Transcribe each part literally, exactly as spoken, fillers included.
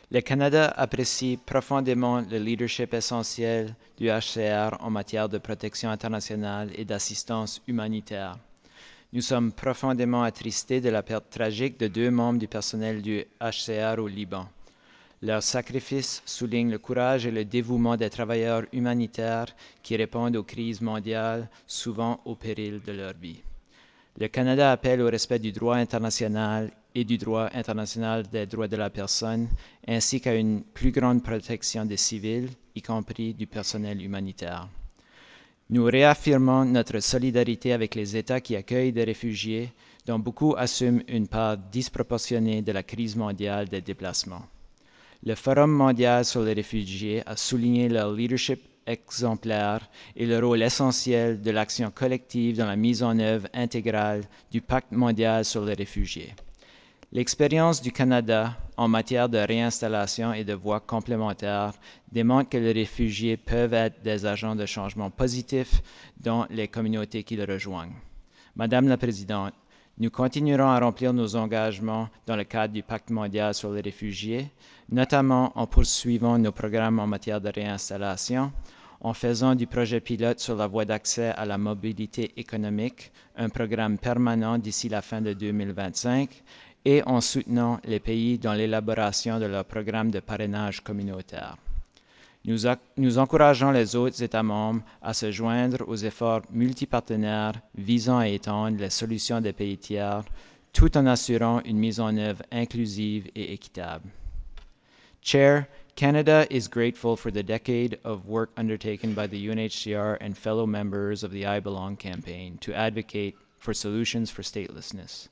Le Canada apprécie profondément le leadership essentiel du H C R en matière de protection internationale et d'assistance humanitaire. Nous sommes profondément attristés de la perte tragique de deux membres du personnel du H C R au Liban. Leur sacrifice souligne le courage et le dévouement des travailleurs humanitaires qui répondent aux crises mondiales, souvent au péril de leur vie. Le Canada appelle au respect du droit international et du droit international des droits de la personne, ainsi qu'à une plus grande protection des civils, y compris du personnel humanitaire. Nous réaffirmons notre solidarité avec les États qui accueillent des réfugiés, dont beaucoup assument une part disproportionnée de la crise mondiale des déplacements. Le Forum mondial sur les réfugiés a souligné leur leadership exemplaire et le rôle essentiel de l'action collective dans la mise en œuvre intégrale du Pacte mondial sur les réfugiés. L'expérience du Canada en matière de réinstallation et de voies complémentaires démontre que les réfugiés peuvent être des agents de changement positifs dans les communautés qui les rejoignent. Madame la Présidente, nous continuerons à remplir nos engagements dans le cadre du Pacte mondial sur les réfugiés, notamment en poursuivant nos programmes en matière de réinstallation, en faisant du projet pilote sur la voie d'accès à la mobilité économique un programme permanent d'ici la fin de deux mille vingt-cinq et en soutenant les pays dans l'élaboration de leur programme de parrainage communautaire. Nous, nous encourageons les autres États membres à se joindre aux efforts multipartenaires visant à étendre les solutions des pays tiers, tout en assurant une mise en œuvre inclusive et équitable. Chair, Canada is grateful for the decade of work undertaken by the U N H C R and fellow members of the I Belong campaign to advocate for solutions for statelessness.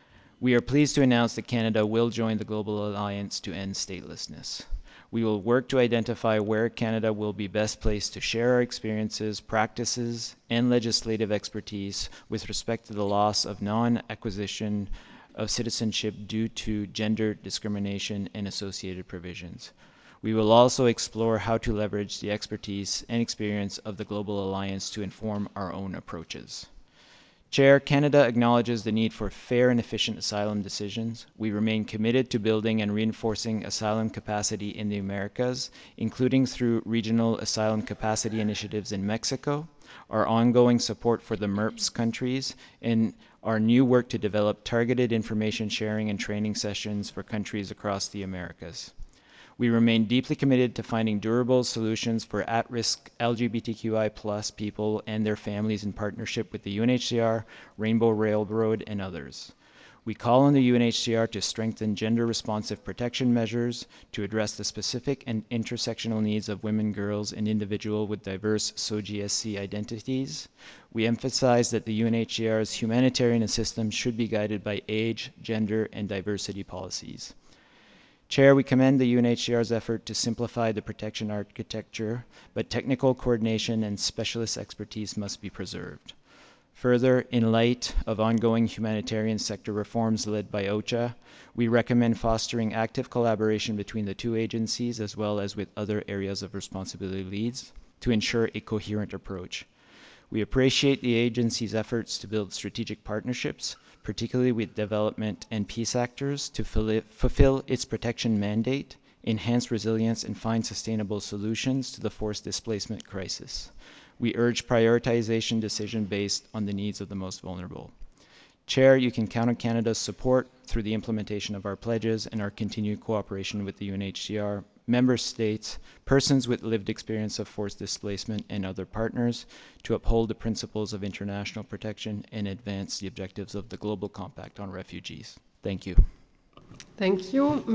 We are pleased to announce that Canada will join the Global Alliance to End Statelessness. We will work to identify where Canada will be best placed to share our experiences, practices, and legislative expertise with respect to the loss of non-acquisition of citizenship due to gender discrimination and associated provisions. We will also explore how to leverage the expertise and experience of the Global Alliance to inform our own approaches. Chair, Canada acknowledges the need for fair and efficient asylum decisions. We remain committed to building and reinforcing asylum capacity in the Americas, including through regional asylum capacity initiatives in Mexico, our ongoing support for the MERPS countries, and our new work to develop targeted information sharing and training sessions for countries across the Americas. We remain deeply committed to finding durable solutions for at-risk L G B T Q I plus people and their families in partnership with the U N H C R, Rainbow Railroad, and others. We call on the U N H C R to strengthen gender-responsive protection measures to address the specific and intersectional needs of women, girls, and individuals with diverse S O G S C identities. We emphasize that the U N H C R's humanitarian assistance should be guided by age, gender, and diversity policies. Chair, we commend the U N H C R's effort to simplify the protection architecture, but technical coordination and specialist expertise must be preserved. Further, in light of ongoing humanitarian sector reforms led by OCHA, we recommend fostering active collaboration between the two agencies as well as with other areas of responsibility leads to ensure a coherent approach. We appreciate the agency's efforts to build strategic partnerships, particularly with development and peace actors, to fulfill its protection mandate, enhance resilience, and find sustainable solutions to the forced displacement crisis. We urge prioritization decision based on the needs of the most vulnerable. Chair, you can count on Canada's support through the implementation of our pledges and our continued cooperation with the U N H C R, member states, persons with lived experience of forced displacement, and other partners to uphold the principles of international protection and advance the objectives of the Global Compact on Refugees. Thank you. Thank you.